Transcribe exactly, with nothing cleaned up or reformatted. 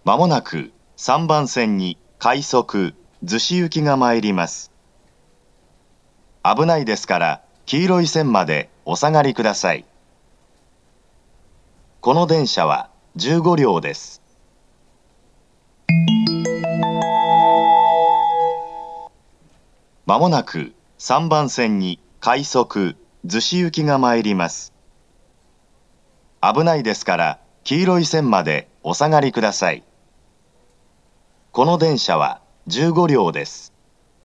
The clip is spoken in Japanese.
まもなくさんばん線に快速逗子行きが参ります。危ないですから黄色い線までお下がりください。この電車はじゅうごりょうです。まもなくさんばん線に快速逗子行きが参ります。危ないですから黄色い線までお下がりください。この電車はじゅうごりょうです。